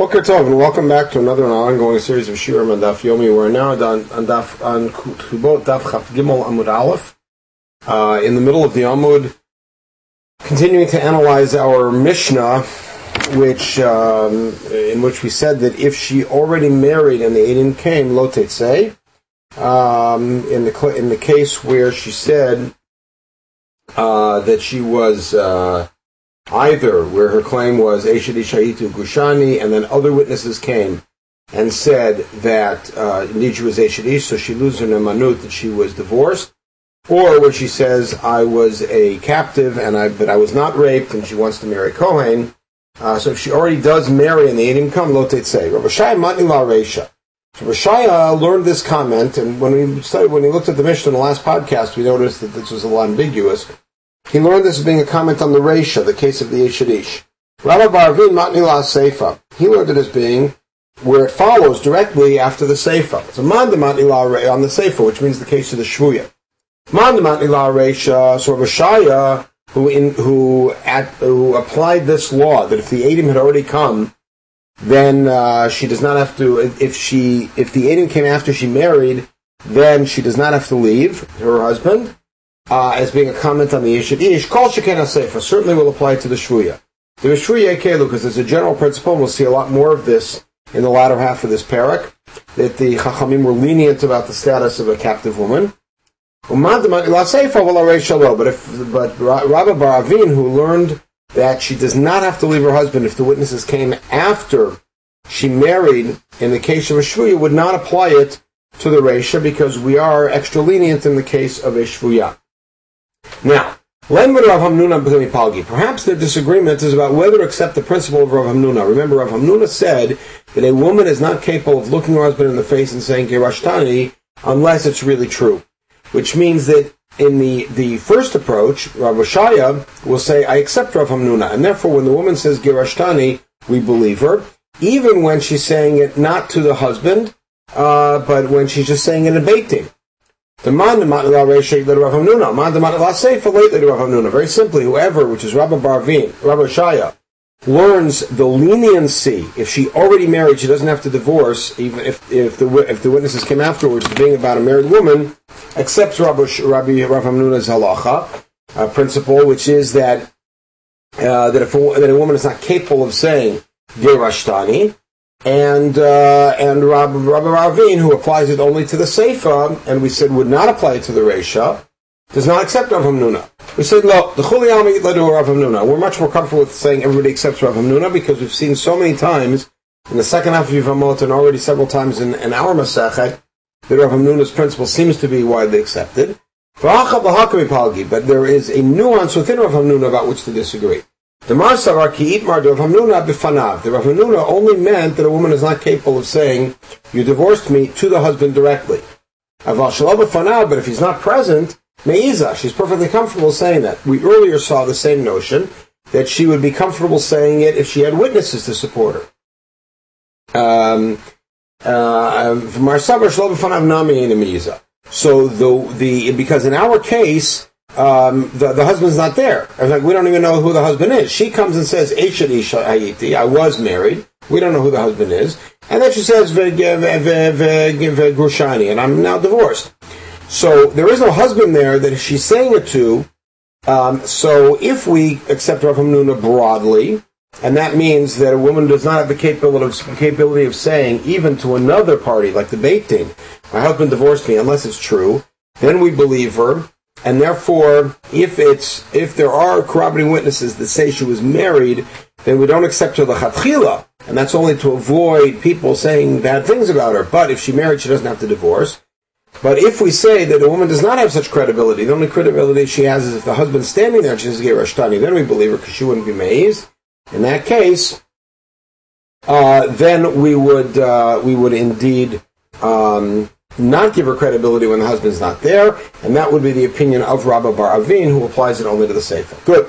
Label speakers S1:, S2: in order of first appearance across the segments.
S1: Boker Tov, and welcome back to another ongoing series of Shiurim on Daf Yomi. We're now on Kutubot Daf Chaf Gimel Amud Aleph, in the middle of the Amud, continuing to analyze our Mishnah, in which we said that if she already married and the Eidim came, lo tetzei, in the case where she said that she was either where her claim was Eshet Ishayitu Gushani, and then other witnesses came and said that indeed she was Eshet Ish, so she loses her nemanut, that she was divorced, or where she says I was a captive but I was not raped, and she wants to marry Kohen. So if she already does marry and the Eidim come, lo tetzei. Rabbi Shaya matni la reisha. So Rabbi Shaya learned this comment, and when he looked at the Mishnah in the last podcast, we noticed that this was a little ambiguous. He learned this as being a comment on the Reisha, the case of the Eshet Ish. Rabbi Baravin matni la seifa. He learned it as being where it follows directly after the seifa. So man de matni la on the seifa, which means the case of the shvuya. Man de matni la reisha. So Rabbi Shaya, who applied this law that if the Eidim had already come, then she does not have to. If the Eidim came after she married, then she does not have to leave her husband. As being a comment on the Eshet Ish, Kol Sheken HaSeifa certainly will apply to the Shvuya. The Shvuya Kelu, because there's a general principle, and we'll see a lot more of this in the latter half of this parak, that the Chachamim were lenient about the status of a captive woman. But Rabbi Baravin, who learned that she does not have to leave her husband if the witnesses came after she married, in the case of a Shvuya, would not apply it to the Reisha, because we are extra lenient in the case of a Shvuya. Now, perhaps their disagreement is about whether to accept the principle of Rav Hamnuna. Remember, Rav Hamnuna said that a woman is not capable of looking her husband in the face and saying Gerashtani unless it's really true. Which means that in the first approach, Rav Shaya will say, I accept Rav Hamnuna, and therefore when the woman says Gerashtani, we believe her, even when she's saying it not to the husband, but when she's just saying it in a beit din. The man the matni la reisha the Rav Hamnuna, man the matni la seifa late the Rav Hamnuna. Very simply, whoever, which is Rabbi Baravin, Rabbi Shaya, learns the leniency. If she already married, she doesn't have to divorce, even if the witnesses came afterwards, being about a married woman, accepts Rav Hamnuna's halacha principle, which is that a woman is not capable of saying gerashtani. And Rabbi Ravin, who applies it only to the Seifa, and we said would not apply it to the Reisha, does not accept Rav Hamnuna. We said, look, the Chuli Almi Ledu Rav Hamnuna. We're much more comfortable with saying everybody accepts Rav Hamnuna, because we've seen so many times in the second half of Yevamot, and already several times in our Masechet, that Rav Hamnuna's principle seems to be widely accepted. But there is a nuance within Rav Hamnuna about which to disagree. The Rav Hamnuna only meant that a woman is not capable of saying, you divorced me, to the husband directly. But if he's not present, Me'iza, she's perfectly comfortable saying that. We earlier saw the same notion, that she would be comfortable saying it if she had witnesses to support her. So because in our case, the husband's not there. We don't even know who the husband is. She comes and says, Eshet Ish Hayiti, I was married. We don't know who the husband is. And then she says, Grushani, and I'm now divorced. So there is no husband there that she's saying it to. So if we accept Rav Hamnuna broadly, and that means that a woman does not have the capability of saying, even to another party, like the beit din, my husband divorced me, unless it's true, then we believe her. And therefore, if there are corroborating witnesses that say she was married, then we don't accept her l'chatchila, and that's only to avoid people saying bad things about her. But if she married, she doesn't have to divorce. But if we say that a woman does not have such credibility, the only credibility she has is if the husband's standing there and she says Gerashtani, then we believe her because she wouldn't be mazed. In that case, then we would indeed not give her credibility when the husband's not there, and that would be the opinion of Rabbi Baravin, who applies it only to the Seifa. Good.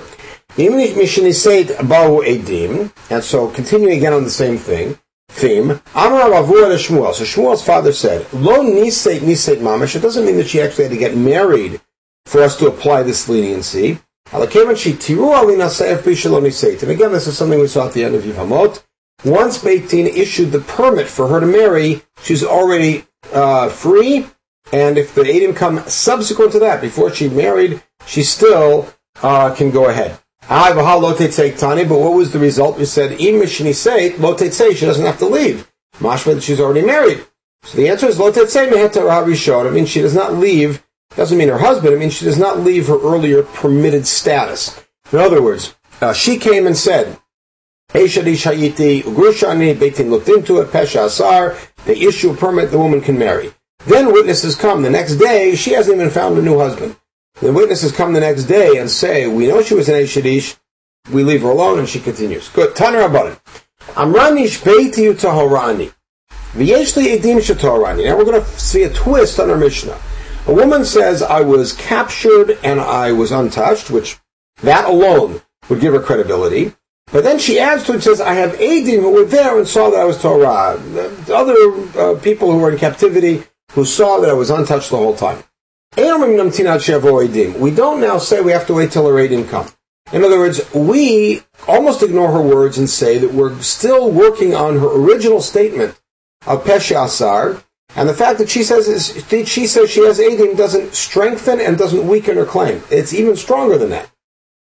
S1: And so, continuing again on the same theme, Amar Ravur to Shmuel. So Shmuel's father said, Lo niseit mamash. It doesn't mean that she actually had to get married for us to apply this leniency. And again, this is something we saw at the end of Yevamot, once Beit Din issued the permit for her to marry, she's already free, and if the Eidim come subsequent to that, before she married, she still can go ahead. But what was the result? We said, she doesn't have to leave. Mashma, that she's already married. So the answer is, it means she does not leave, doesn't mean her husband, it means she does not leave her earlier permitted status. In other words, she came and said, Beit Din looked into it, Pesha Asar, they issue a permit, the woman can marry. Then witnesses come the next day, she hasn't even found a new husband. The witnesses come the next day and say, we know she was an Eishadish, we leave her alone, and she continues. Good. Taner Rabbanan. Amrani shpeiti utahorani. V'yeshli edim shetahorani. Now we're going to see a twist on our Mishnah. A woman says, I was captured and I was untouched, which that alone would give her credibility. But then she adds to it and says, I have edim who were there and saw that I was Torah. Other people who were in captivity who saw that I was untouched the whole time. We don't now say we have to wait till her edim come. In other words, we almost ignore her words and say that we're still working on her original statement of Pesha Asar, and the fact that she says she has edim doesn't strengthen and doesn't weaken her claim. It's even stronger than that.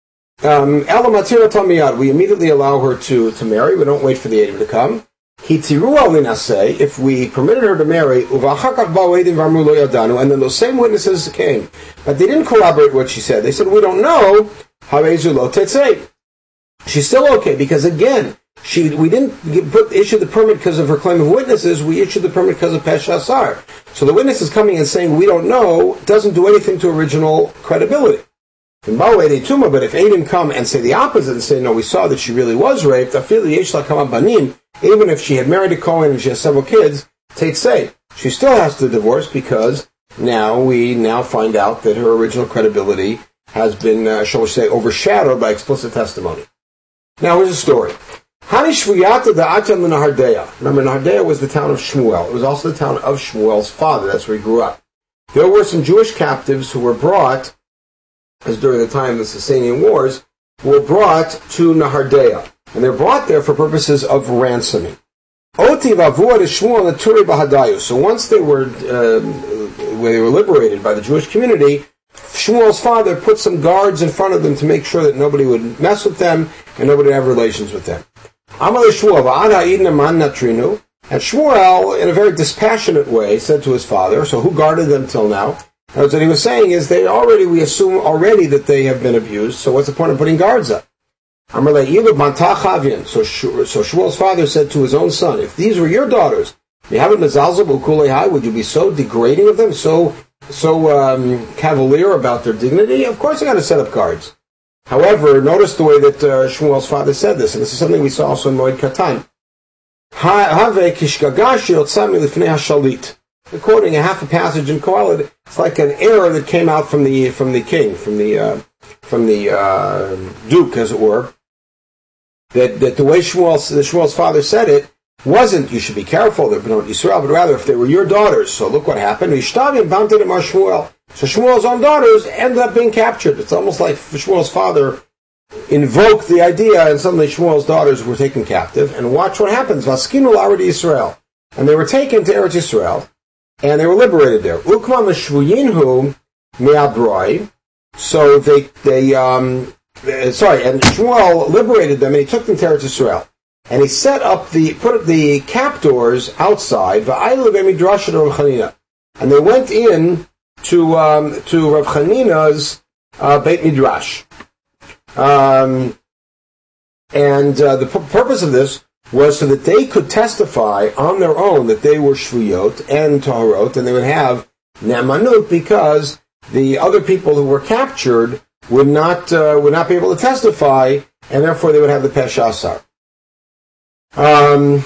S1: We immediately allow her to marry. We don't wait for the edim to come. If we permitted her to marry, and then those same witnesses came, but they didn't corroborate what she said. They said, we don't know. She's still okay, because again, we didn't issue the permit because of her claim of witnesses, we issued the permit because of Pesha Asar. So the witness is coming and saying, we don't know, doesn't do anything to original credibility. But if Eidim come and say the opposite and say, no, we saw that she really was raped, even if she had married a Kohen and she has several kids, she still has to divorce, because we find out that her original credibility has been, shall we say, overshadowed by explicit testimony. Now here's a story. Remember, Nahardea was the town of Shmuel. It was also the town of Shmuel's father. That's where he grew up. There were some Jewish captives who were brought, as during the time of the Sasanian Wars, were brought to Nahardea. And they're brought there for purposes of ransoming. So once they were liberated by the Jewish community, Shmuel's father put some guards in front of them to make sure that nobody would mess with them and nobody would have relations with them. And Shmuel, in a very dispassionate way, said to his father, so who guarded them till now? And what he was saying is, we assume already that they have been abused, so what's the point of putting guards up? So Shmuel's father said to his own son, if these were your daughters, would you be so degrading of them, so cavalier about their dignity? Of course I got to set up guards. However, notice the way that Shmuel's father said this, and this is something we saw also in Moed Katan. Quoting a half a passage in Kohelet, it's like an error that came out from the king, from the duke, as it were. That the way Shmuel's father said it wasn't, you should be careful, they're Bnot Yisrael, but rather if they were your daughters. So look what happened. So Shmuel's own daughters ended up being captured. It's almost like Shmuel's father invoked the idea, and suddenly Shmuel's daughters were taken captive. And watch what happens. Vaskinu l'Aretz Yisrael. And they were taken to Eretz Yisrael, and they were liberated there. Ukma l'shvuyinhu me'abroi. So and Shmuel liberated them, and he took them to Eretz Yisrael. And he set up put the captors outside, and they went in to Rav Chanina's Beit Midrash. The purpose of this was so that they could testify on their own that they were Shvuyot and Taharot, and they would have Ne'emanut, because the other people who were captured would not be able to testify, and therefore they would have the Pesha Asar. Each one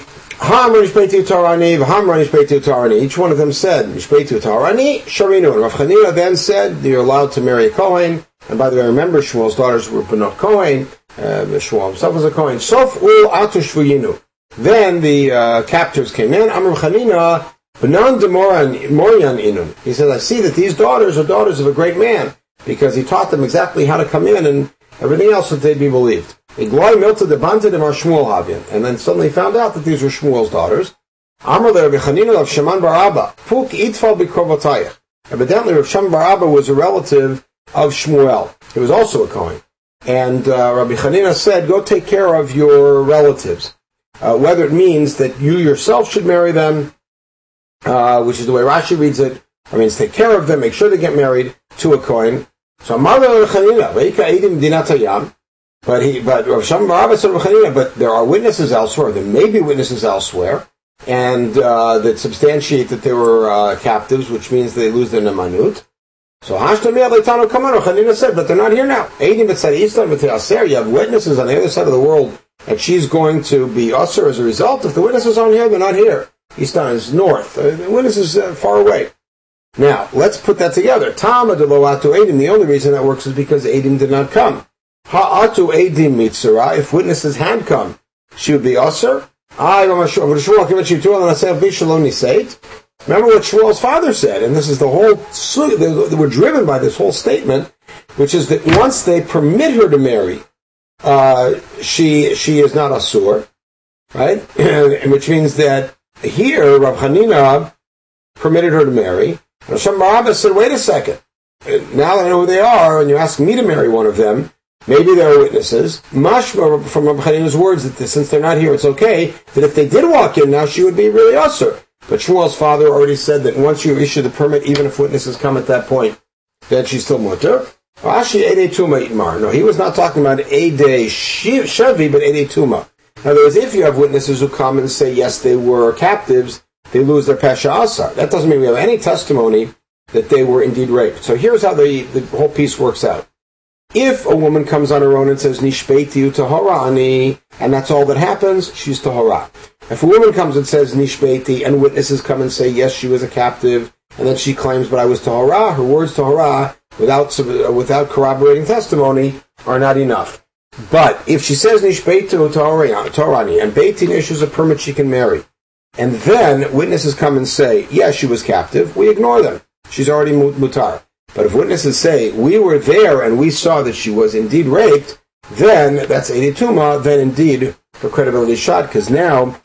S1: of them said, Mishpeitu Tarani, Sharinu. And Rav Chanina then said, you're allowed to marry a Kohen. And by the way, remember, Shmuel's daughters were Bnot Kohen. Shmuel himself was a Kohen. Sof ul atu shvuyinu. Then the captors came in. Amr Chanina, B'nan de Morian inun. He said, I see that these daughters are daughters of a great man, because he taught them exactly how to come in and everything else that they'd be believed. Igloi Milta de Banta de Mar Shmuel Havin. And then suddenly found out that these were Shmuel's daughters. Amar le Rabbi Chanina of Shaman bar Abba. Puk itfal b'korvatayach. Evidently, Rav Shaman bar Abba was a relative of Shmuel. He was also a Kohen. And Rabbi Chanina said, go take care of your relatives. Whether it means that you yourself should marry them, which is the way Rashi reads it, or means take care of them, make sure they get married to a Kohen. So Amar le Rabbi Chanina, ve'ika edim dinat hayam. But Rav Shaman bar Abba said Rabbi Chanina, but there are witnesses elsewhere. There may be witnesses elsewhere. And that substantiate that they were captives, which means they lose their nemanut. So Hashtami Aleitano Kamano, Chanina said, but they're not here now. You have witnesses on the other side of the world, and she's going to be usher as a result. If the witnesses aren't here, they're not here. Istan is north. The witnesses far away. Now, let's put that together. Tama de Loatu Edim, the only reason that works is because Edim did not come. Ha'atu Edim Mitzara, if witnesses had come, she would be usher. Remember what Shmuel's father said, and this is the whole, we're driven by this whole statement, which is that once they permit her to marry, she is not asur, right? Which means that here, Rav Chanina permitted her to marry. And Hashem Barabba said, wait a second, now that I know who they are, and you ask me to marry one of them, maybe there are witnesses. Mashma from Rabbi Chanina's words that since they're not here, it's okay. That if they did walk in now, she would be really usher. But Shmuel's father already said that once you issue the permit, even if witnesses come at that point, then she's still mutter. Rashi Eidei Tuma Itmar. No, he was not talking about Eidei Shavi, but Eidei Tuma. In other words, if you have witnesses who come and say yes, they were captives, they lose their Pesha Asar. That doesn't mean we have any testimony that they were indeed raped. So here's how the whole piece works out. If a woman comes on her own and says, Nishbeiti tahora ani, and that's all that happens, she's tahora. If a woman comes and says, Nishbeiti, and witnesses come and say, yes, she was a captive, and then she claims, but I was tahora, her words tahora, without corroborating testimony, are not enough. But if she says, Nishbeitu tahorani, and Beitin issues a permit she can marry, and then witnesses come and say, yes, she was captive, we ignore them. She's already mutar. But if witnesses say, we were there and we saw that she was indeed raped, then that's Eidei Tuma, then indeed her credibility is shot, because now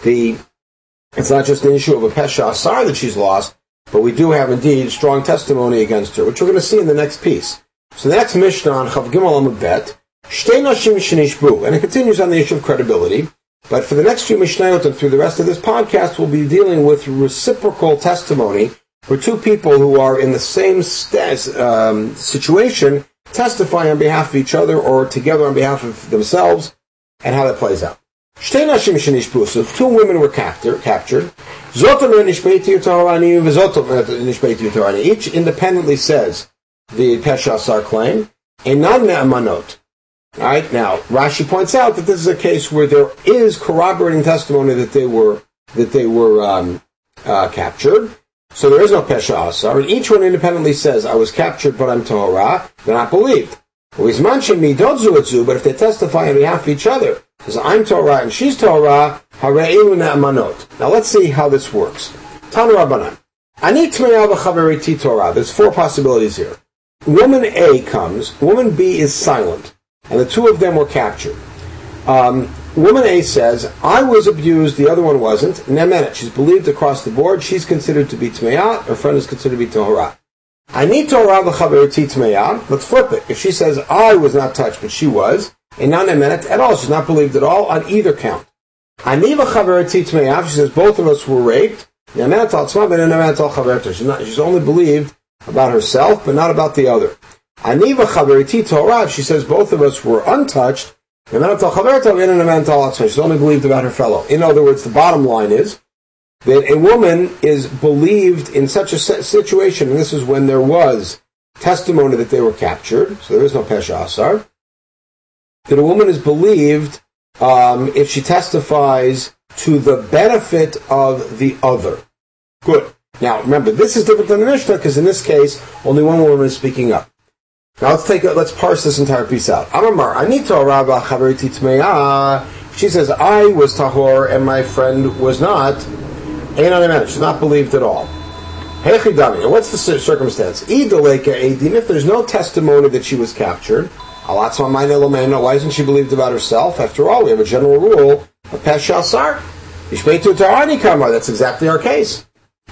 S1: it's not just an issue of a Pesha Asar that she's lost, but we do have indeed strong testimony against her, which we're going to see in the next piece. So the next Mishnah on Chav Gimel Amud Bet, Shtei Nashim Shenishbu, and it continues on the issue of credibility, but for the next few Mishnayot and through the rest of this podcast, we'll be dealing with reciprocal testimony, where two people who are in the same situation testify on behalf of each other or together on behalf of themselves, and how that plays out. So if two women were captured, each independently says the Pesha Asar claim, Einan Ne'amanot. Alright, now, Rashi points out that this is a case where there is corroborating testimony that they were captured. So there is no Pesha Asar, and each one independently says, I was captured, but I'm Tahora. They're not believed. But if they testify on behalf of each other, says, I'm Tahora and she's Tahora, now let's see how this works. Tanu Rabbanan. There's four possibilities here. Woman A comes, woman B is silent, and the two of them were captured. Woman A says, I was abused, the other one wasn't. Nemenet, she's believed across the board. She's considered to be Tme'ah, her friend is considered to be Tahora. I need Tahora v'chaveriti Tme'ah. Let's flip it. If she says, I was not touched, but she was, and not Nemenet at all, she's not believed at all on either count. I need v'chaveriti Tme'ah. She says, both of us were raped. Nemenet al Tzma, but Nemenet al Chaverta. She's only believed about herself, but not about the other. I need v'chaveriti Tahora. She says, both of us were untouched. She's only believed about her fellow. In other words, the bottom line is that a woman is believed in such a situation, and this is when there was testimony that they were captured, so there is no Pesha Asar, that a woman is believed if she testifies to the benefit of the other. Good. Now, remember, this is different than the Mishnah, because in this case, only one woman is speaking up. Now let's parse this entire piece out. Amar, Anita Rabba Chaveriti Tme'ah. She says, I was Tahor and my friend was not. She's not believed at all. Hechidami. And what's the circumstance? If there's no testimony that she was captured, Why isn't she believed about herself? After all, we have a general rule of Pesha Asar. That's exactly our case.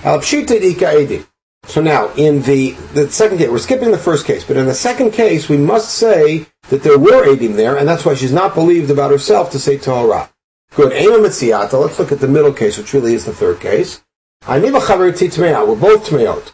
S1: So now, in the second case, we're skipping the first case, but in the second case, we must say that there were Eidim there, and that's why she's not believed about herself to say Tahora. Good. Let's look at the middle case, which really is the third case. We're both Tmeot.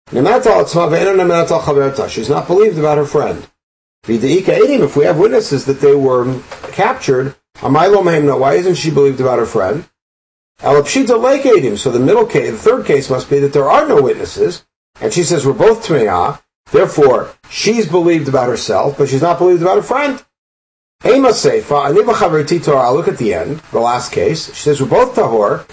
S1: She's not believed about her friend. If we have witnesses that they were captured, why isn't she believed about her friend? So the middle case, the third case must be that there are no witnesses, and she says we're both Tmeah, therefore she's believed about herself, but she's not believed about her friend. Look at the end, the last case. She says we're both Tahor,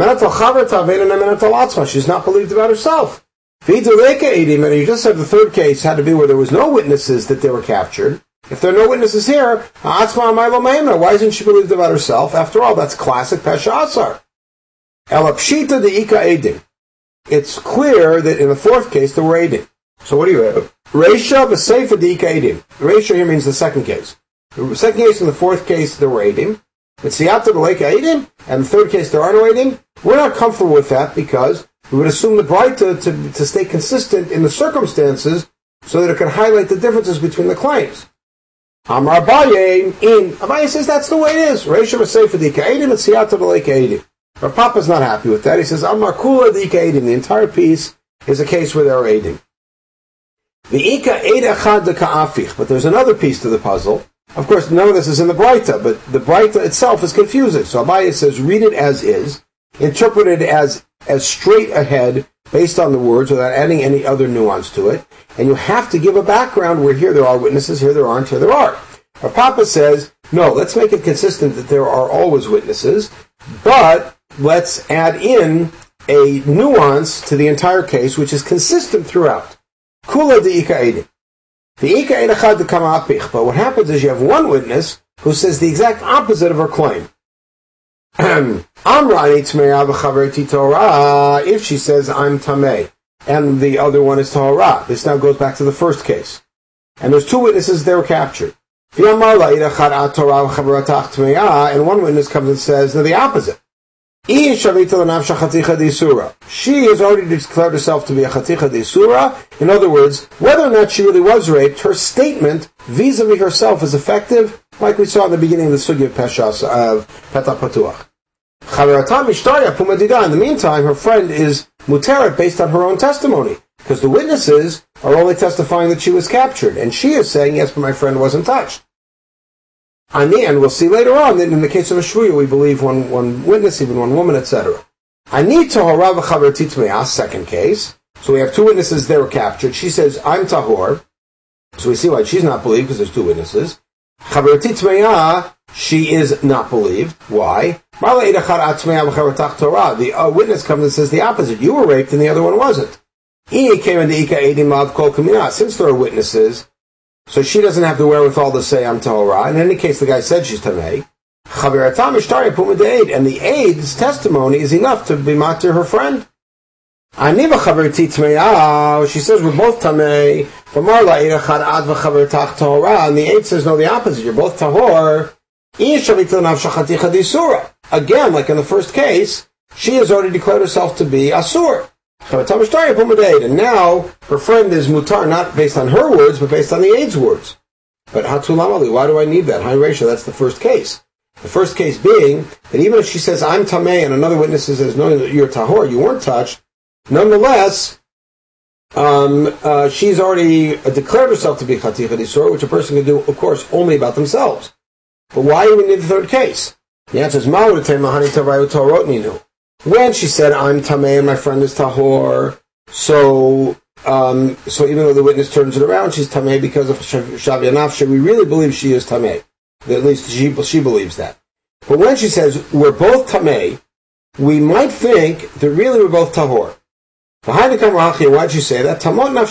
S1: she's not believed about herself. And you just said the third case had to be where there was no witnesses that they were captured. If there are no witnesses here, why isn't she believed about herself? After all, that's classic Pesha Asar. It's clear that in the fourth case there were Eidim. So what do you have? Reisha v'seifa de'ika Eidim. Reisha here means the second case. The second case and the fourth case there were Eidim. But Siyata v'leika Eidim, and the third case there are no Eidim. We're not comfortable with that because we would assume the Braita to stay consistent in the circumstances so that it can highlight the differences between the claims. Amar Abaye says that's the way it is. Reisha v'seifa de'ika Eidim and Siyata v'leika Eidim. But Papa's not happy with that. He says, Amar Kula De'ika Eidim. The entire piece is a case where there are Eidim. The Ika Eid Echad Deka'afich. But there's another piece to the puzzle. Of course, none of this is in the Braita, but the Braita itself is confusing. So Abaye says, read it as is, interpret it as straight ahead, based on the words, without adding any other nuance to it. And you have to give a background where here there are witnesses, here there aren't, here there are. But Papa says, no, let's make it consistent that there are always witnesses, but let's add in a nuance to the entire case, which is consistent throughout. Kula de'ika Eidim. The Ika Eid Echad Deka'afich. But what happens is you have one witness who says the exact opposite of her claim. Amra ani Tmeah v'chaverti Torah. If she says I'm Tameh, and the other one is Torah. This now goes back to the first case. And there's two witnesses that were captured. And one witness comes and says, no, the opposite. She has already declared herself to be a chaticha d'isura. In other words, whether or not she really was raped, her statement vis-a-vis herself is effective, like we saw in the beginning of the sugya of Peshas of Petah Patuach. In the meantime, her friend is muteret based on her own testimony, because the witnesses are only testifying that she was captured, and she is saying, yes, but my friend wasn't touched. And we'll see later on that in the case of a shvuya, we believe one witness, even one woman, etc. Second case. So we have two witnesses, they were captured. She says, I'm tahor. So we see why she's not believed, because there's two witnesses. She is not believed. Why? The witness comes and says the opposite. You were raped and the other one wasn't. Since there are witnesses, so she doesn't have the wherewithal to say I'm Tahora. In any case, the guy said she's Tamei. And the aid's testimony is enough to be matir her friend. She says we're both Tamei. And the aid says no, the opposite. You're both Tahor. Again, like in the first case, she has already declared herself to be Asur. And now her friend is mutar, not based on her words, but based on the aid's words. But Hatulamali, why do I need that? High ratio, that's the first case. The first case being that even if she says I'm Tameh and another witness says no, you're Tahor, you weren't touched, nonetheless, she's already declared herself to be Chaticha D'Isur, which a person can do, of course, only about themselves. But why do we need the third case? The answer is when she said, I'm Tameh and my friend is Tahor, so even though the witness turns it around, she's Tameh because of Shavya Nafshe, we really believe she is Tameh. At least she believes that. But when she says, we're both Tameh, we might think that really we're both Tahor. Why did she say that?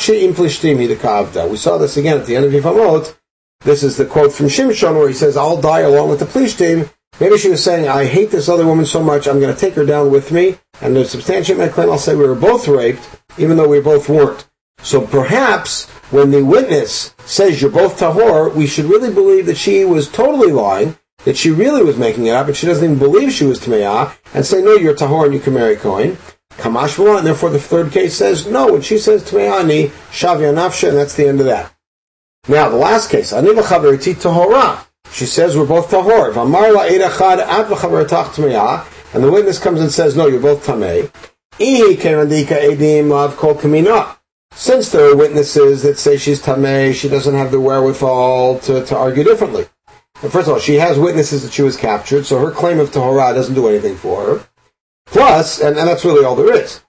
S1: We saw this again at the end of Yevamot. This is the quote from Shimshon where he says, I'll die along with the Plishtim. Maybe she was saying, I hate this other woman so much, I'm going to take her down with me, and to substantiate my claim, I'll say we were both raped, even though we both weren't. So perhaps when the witness says you're both tahor, we should really believe that she was totally lying, that she really was making it up, and she doesn't even believe she was Tameah, and say, no, you're tahor and you can marry Kohen. Kamash v'lo, and therefore the third case says, no, when she says Tameah ni, shavya nafsha, and that's the end of that. Now, the last case, ani v'chaveriti tahora. She says we're both tahor. V'amar la'ed achad at v'chaveritach Tameah, and the witness comes and says, no, you're both Tameh. Ihi kerandika edim lav kol kamina. Since there are witnesses that say she's Tameh, she doesn't have the wherewithal to argue differently. And first of all, she has witnesses that she was captured, so her claim of Tahorah doesn't do anything for her. Plus, and that's really all there is.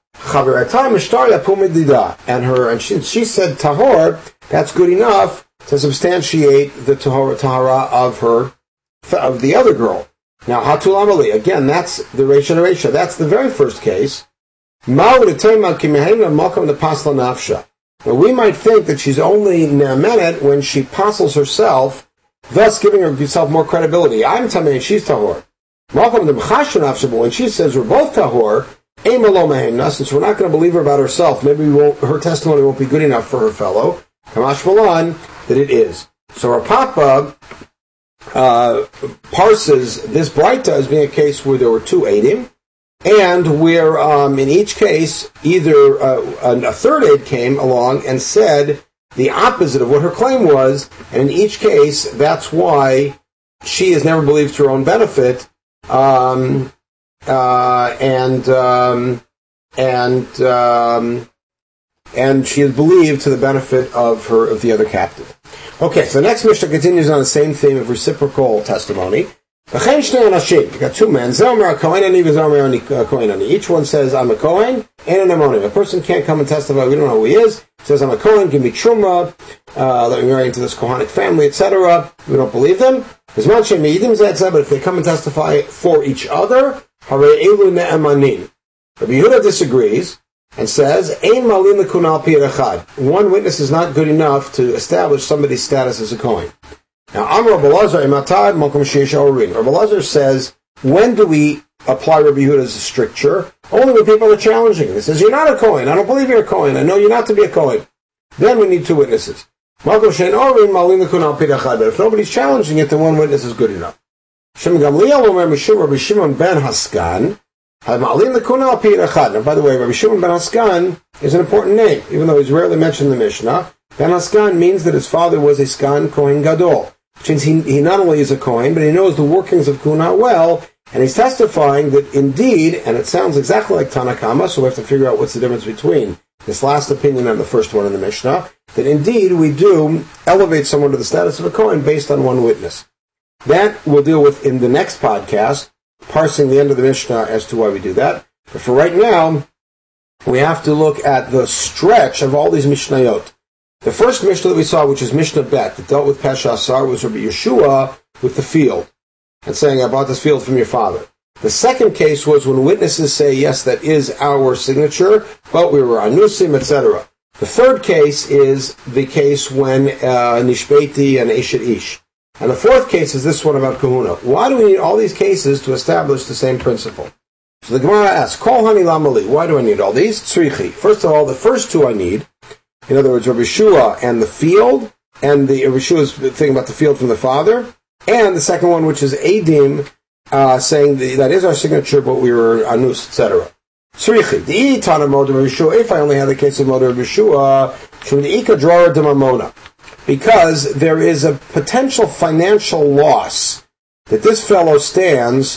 S1: And she said Tahor, that's good enough to substantiate the Tahorah of the other girl. Now, Hatul Amali, again, that's the Reisha Reisha. That's the very first case. Now, we might think that she's only ne'amenet when she apostles herself, thus giving herself more credibility. I'm Tameh, she's Tahor. But when she says we're both Tahor, since we're not going to believe her about herself, maybe her testimony won't be good enough for her fellow. Kamash Malan, that it is. So our Papa parses this Braita as being a case where there were two Eidim, and where in each case either a third aid came along and said the opposite of what her claim was, and in each case that's why she is never believed to her own benefit, and she is believed to the benefit of the other captive. Okay, so the next Mishnah continues on the same theme of reciprocal testimony. You got two men. Each one says, I'm a Kohen, and an Ammonim. A person can't come and testify, we don't know who he is. He says, I'm a Kohen, give me Truma, let me marry into this Kohanic family, etc. We don't believe them. But if they come and testify for each other, Rabbi Yehuda disagrees and says, one witness is not good enough to establish somebody's status as a Kohen. Now, Amar Rabbi Elazar says, when do we apply Rabbi Yehuda's stricture? Only when people are challenging. He says, you're not a Kohen. I don't believe you're a Kohen. I know you're not to be a Kohen. Then we need two witnesses. But if nobody's challenging it, then one witness is good enough. Rabbi Shimon ben Haskan. Now, by the way, Rabbi Shimon ben Haskan is an important name, even though he's rarely mentioned in the Mishnah. Ben Haskan means that his father was a Skan Kohen Gadol. Which means he not only is a Kohen, but he knows the workings of Kuna well, and he's testifying that indeed, and it sounds exactly like Tanakama, so we have to figure out what's the difference between this last opinion and the first one in the Mishnah, that indeed we do elevate someone to the status of a Kohen based on one witness. That we'll deal with in the next podcast, parsing the end of the Mishnah as to why we do that. But for right now, we have to look at the stretch of all these Mishnayot. The first Mishnah that we saw, which is Mishnah Bet, that dealt with Pesha Asar, was Rabbi Yeshua with the field, and saying, I bought this field from your father. The second case was when witnesses say, yes, that is our signature, but we were anusim, etc. The third case is the case when Nishbeti and Eshet Ish. And the fourth case is this one about Kahuna. Why do we need all these cases to establish the same principle? So the Gemara asks, Kol Hani Lamali, why do I need all these? Tzrichi. First of all, the first two I need, in other words, Rabbi Yeshua and the field, and the Rabbi Yeshua's thing about the field from the father, and the second one, which is Eidim, saying that is our signature, but we were anus, etc. Tzrichi. The Tana Mod Rabbi Yeshua, if I only had the case of Mod Rabbi Yeshua, Shemidika Drora Demamona. Because there is a potential financial loss that this fellow stands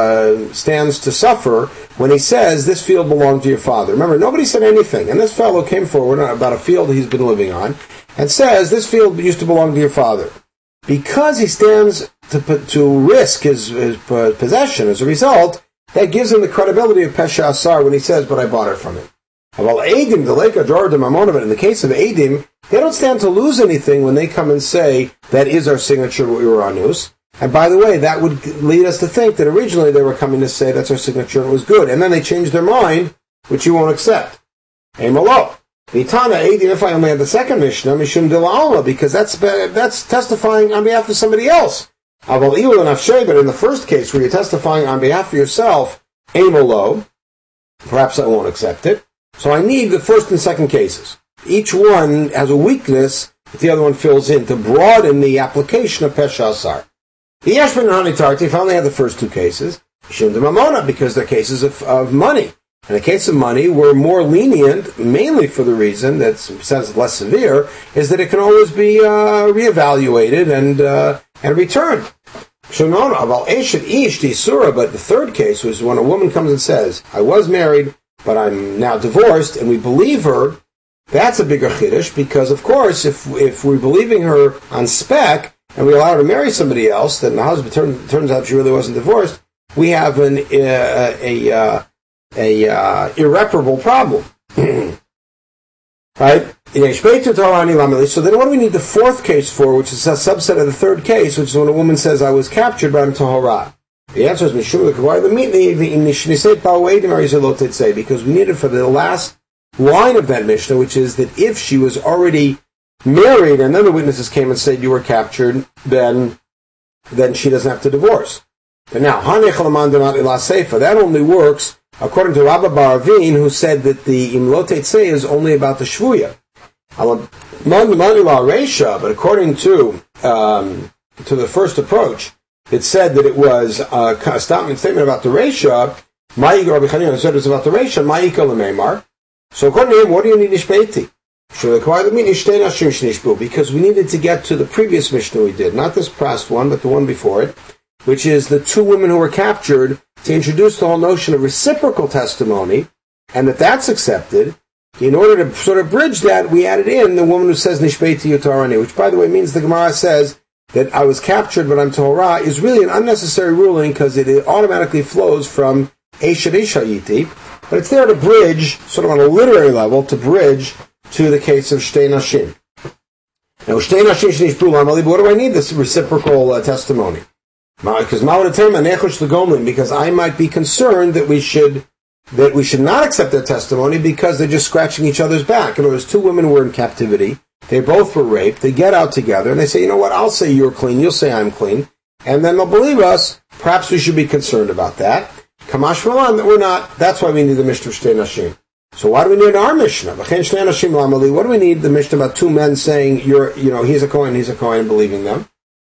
S1: to suffer when he says this field belonged to your father. Remember, nobody said anything, and this fellow came forward about a field he's been living on and says this field used to belong to your father. Because he stands to risk his possession as a result, that gives him the credibility of Pesha Asar when he says, but I bought it from him. Well, Eidim, the Leka Dror de Mamonov, in the case of Eidim, they don't stand to lose anything when they come and say, that is our signature, we were anus. And by the way, that would lead us to think that originally they were coming to say that's our signature and it was good. And then they changed their mind, which you won't accept. Emalo. Vitana Eidim, if I only had the second Mishnah, Mishum de la Alma, because that's testifying on behalf of somebody else. But in the first case, where you're testifying on behalf of yourself, Emalo, perhaps I won't accept it. So I need the first and second cases. each one has a weakness that the other one fills in to broaden the application of Pesha Asar. The Yeshman and Hanitarti finally have the first two cases. Shim de Mamona, because they're cases of money. In the case of money, we're more lenient, mainly for the reason that says less severe, is that it can always be reevaluated and returned. Shemona, about Eshet Ish Surah, but the third case was when a woman comes and says, I was married, but I'm now divorced, and we believe her. That's a bigger chiddush, because of course, if we're believing her on spec, and we allow her to marry somebody else, then the husband turns out she really wasn't divorced, we have an irreparable problem. Right? So then what do we need the fourth case for, which is a subset of the third case, which is when a woman says, I was captured, but I'm tahora? The answer is, because we need it for the last line of that Mishnah, which is that if she was already married and then the witnesses came and said you were captured, then she doesn't have to divorce. But now, that only works according to Rabbi Baravin, who said that the Imlot Eitzei is only about the Shvuya. But according to the first approach, it said that it was a statement about the Reisha. Rabbi Chanina said it was about the Reisha. So according to him, what do you need Nishpeiti? Because we needed to get to the previous Mishnah we did, not this past one, but the one before it, which is the two women who were captured, to introduce the whole notion of reciprocal testimony, and that's accepted. In order to sort of bridge that, we added in the woman who says Nishpeiti Yutarani, which by the way means the Gemara says that I was captured but I'm Torah, is really an unnecessary ruling because it automatically flows from Eshet Ishayiti, but it's there to bridge, sort of on a literary level, to bridge to the case of Shtei Nashim. Now, Shtei Nashim Shnishbu Lamali, what do I need this reciprocal testimony? Because I might be concerned that we should not accept their testimony because they're just scratching each other's back. In other words, two women who were in captivity, they both were raped, they get out together, and they say, you know what, I'll say you're clean, you'll say I'm clean, and then they'll believe us. Perhaps we should be concerned about that. Kamash Malan, that we're not. That's why we need the Mishnah of Shtei Nashim. So why do we need our Mishnah? What do we need the Mishnah about two men saying, he's a Kohen, believing them?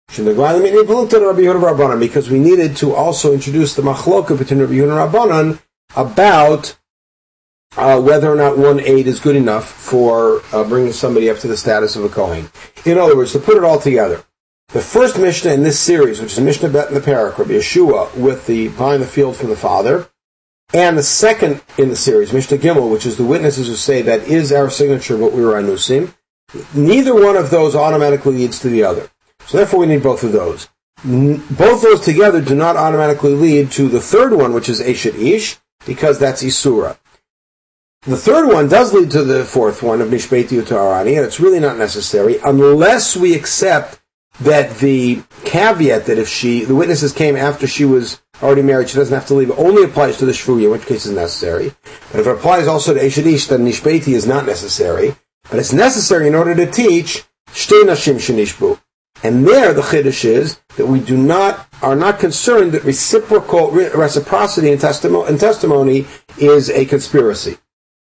S1: Because we needed to also introduce the machloka between Rabbi Yehuda and Rabbanan about whether or not one aid is good enough for bringing somebody up to the status of a Kohen. In other words, to put it all together, the first Mishnah in this series, which is Mishnah Bet in the Parak, Rabbi Yeshua, with the buying the field from the father, and the second in the series, Mishnah Gimel, which is the witnesses who say that is our signature, what we were anusim, neither one of those automatically leads to the other. So therefore we need both of those. Both those together do not automatically lead to the third one, which is Eshet Ish, because that's Isura. The third one does lead to the fourth one of Nishpeiti Utarani, and it's really not necessary, unless we accept that the caveat that if the witnesses came after she was already married, she doesn't have to leave, only applies to the Shvuya, in which case is necessary. But if it applies also to Eshet Ish, then Nishpeiti is not necessary. But it's necessary in order to teach Shtei Nashim Shenishbu. And there, the chiddush is that we are not concerned that reciprocity in testimony is a conspiracy.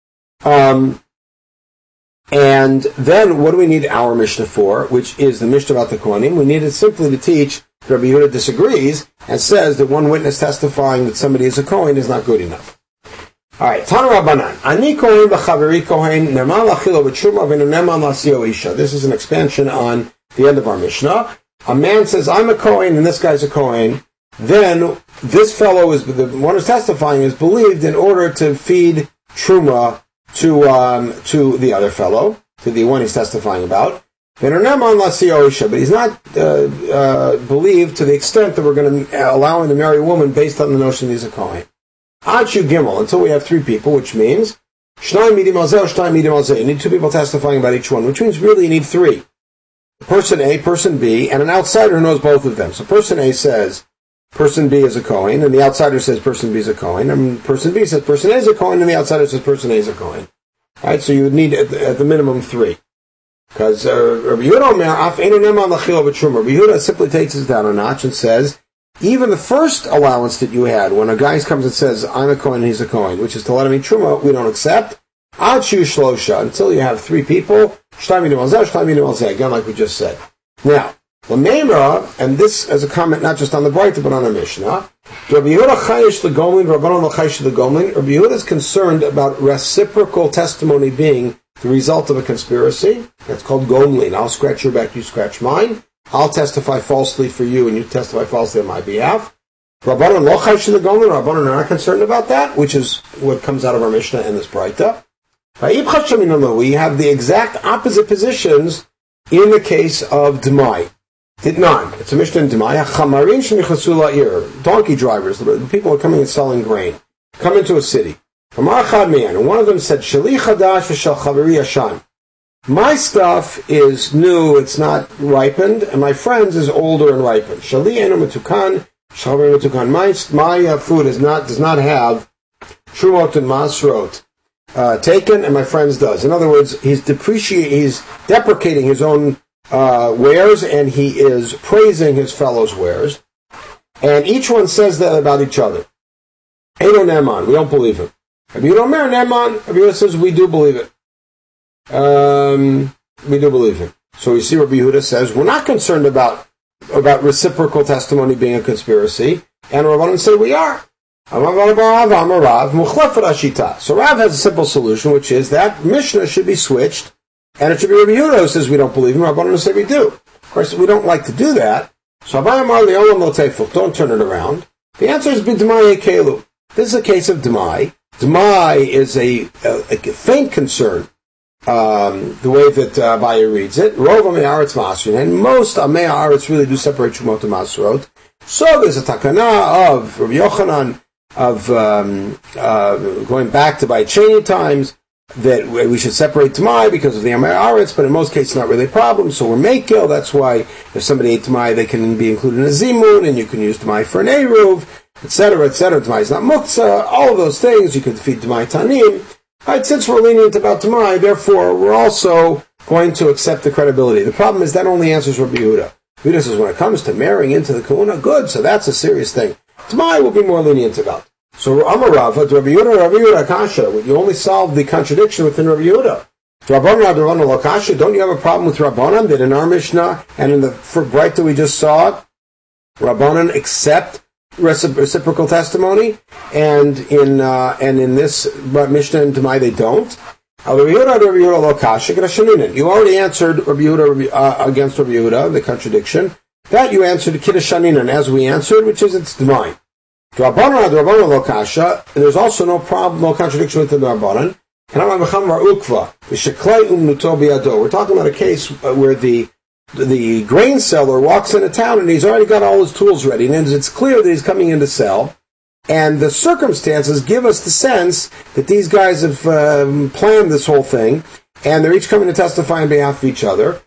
S1: And then, what do we need our Mishnah for, which is the Mishnah about the Kohanim? We need it simply to teach that Rabbi Yehuda disagrees and says that one witness testifying that somebody is a Kohen is not good enough. Alright, Tana Rabbanan. Ani Kohen b'chaveri Kohen neman lachilo b'tshuma v'neman lasio isha. This is an expansion on the end of our Mishnah. A man says, I'm a Kohen, and this guy's a Kohen. Then, this fellow the one who's testifying is believed in order to feed Truma to the other fellow, to the one he's testifying about. But he's not believed to the extent that we're going to allow him to marry a woman based on the notion that he's a Kohen. Achu Gimel, until we have three people, which means you need two people testifying about each one, which means really you need three. Person A, person B, and an outsider who knows both of them. So person A says person B is a Kohen, and the outsider says person B is a Kohen, and person B says person A is a Kohen, and the outsider says person A is a Kohen. Right, so you would need at the minimum three. Because Rabbi Yehuda simply takes this down a notch and says, even the first allowance that you had, when a guy comes and says, I'm a Kohen, he's a Kohen, which is to let him eat Truma, we don't accept. Achu Shlosha, until you have 3 people, again, like we just said. Now, Lamemra, and this as a comment not just on the Braita, but on the Mishnah, Rabbi Yehuda is concerned about reciprocal testimony being the result of a conspiracy. That's called Gomlin. I'll scratch your back, you scratch mine. I'll testify falsely for you, and you testify falsely on my behalf. Rabbanon lo chaysh the Gomlin. Rabbanon are not concerned about that, which is what comes out of our Mishnah and this Braita. We have the exact opposite positions in the case of Demai. Ditnan. It's a Mishnah in Demai. Chamarin shenichasu la'ir. Donkey drivers, the people are coming and selling grain, come into a city. And one of them said, Shali chadash v'shel chaveri yashan. My stuff is new, it's not ripened, and my friend's is older and ripened. Shali enu metukan, chaveri metukan. My food does not have trumot and masrot taken, and my friend's does. In other words, he's deprecating his own wares, and he is praising his fellows' wares. And each one says that about each other. Eino Neman, we don't believe him. Rabbi Yehuda Omer Neman, Rabbi Yehuda says we do believe it. We do believe him. So we see Rabbi Yehuda says we're not concerned about reciprocal testimony being a conspiracy, and Rabbanan say we are. So Rav has a simple solution, which is that Mishnah should be switched, and it should be Rabbi Yehuda who says we don't believe him. Rabbanan say we do. Of course, we don't like to do that. So don't turn it around. The answer is b'dmai kelu. This is a case of Demai. Demai is a faint concern, the way that Abaye reads it. Rov Amei Haaretz Masrin, and most Amei Haaretz really do separate Shumot and Masrot. So there's a takana of Rabbi Yochanan of going back to Baicheni times that we should separate Demai because of the Amei Haaretz, but in most cases not really a problem. So we're Mekil. That's why if somebody ate Demai, they can be included in a Zimun, and you can use Demai for an Eruv, etc., etc. Demai is not muktzah, all of those things. You could feed Demai Tanim. Right, since we're lenient about Demai, therefore, we're also going to accept the credibility. The problem is that only answers Rabbi Yehuda. Yehuda says when it comes to marrying into the Kahuna, good, so that's a serious thing. Demai will be more lenient about. So Amarav, Rabbi Yehuda, Akasha, you only solve the contradiction within Rabbi Yehuda. Don't you have a problem with Rabbanan that in our Mishnah and in the Braita we just saw, Rabbanan accept reciprocal testimony, and in this Mishnah and Demai they don't. You already answered Rabbi Yehuda against Rabbi Yehuda, the contradiction. That you answered Kiddush Shaninan as we answered, which is it's Demai. There's also no problem, no contradiction with the Rabbanan. We're talking about a case where the grain seller walks into town and he's already got all his tools ready, and it's clear that he's coming in to sell, and the circumstances give us the sense that these guys have planned this whole thing, and they're each coming to testify on behalf of each other.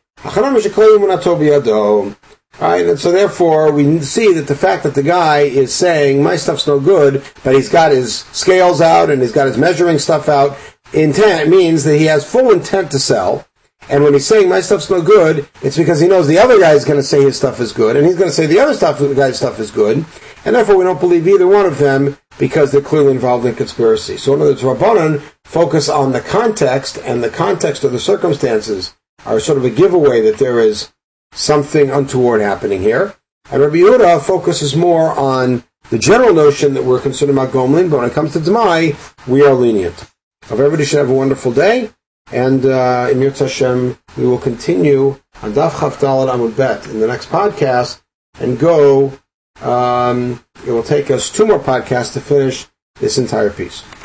S1: Right, and so therefore we see that the fact that the guy is saying my stuff's no good, but he's got his scales out and he's got his measuring stuff out, intent means that he has full intent to sell. And when he's saying my stuff's no good, it's because he knows the other guy is going to say his stuff is good, and he's going to say the other guy's stuff is good, and therefore we don't believe either one of them because they're clearly involved in conspiracy. So in other words, Rabbanan focus on the context, and the context of the circumstances are sort of a giveaway that there is something untoward happening here. And Rabbi Yehuda focuses more on the general notion that we're concerned about Gomlin, but when it comes to Demai, we are lenient. Hope everybody should have a wonderful day. And in Yirtzeh Hashem, we will continue on Daf Chaf Daled Amud Bet in the next podcast, and it will take us 2 more podcasts to finish this entire piece.